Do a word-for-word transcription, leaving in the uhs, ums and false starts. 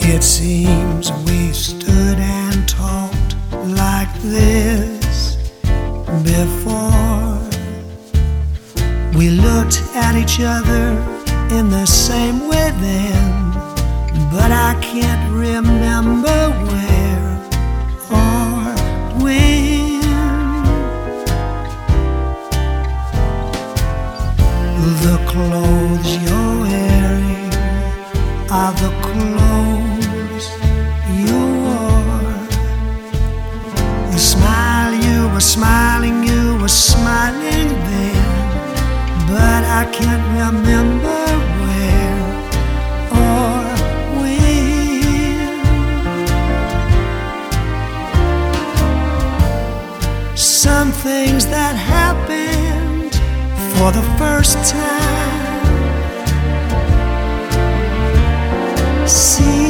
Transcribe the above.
It seems we stood and talked like this before. We looked at each other in the same way then, but I can't remember where or when. The clothes you're wearing are the clothes you wore. The smile you were smiling, you were smiling then, but I can't remember where or when. Some things that happened for the first time seem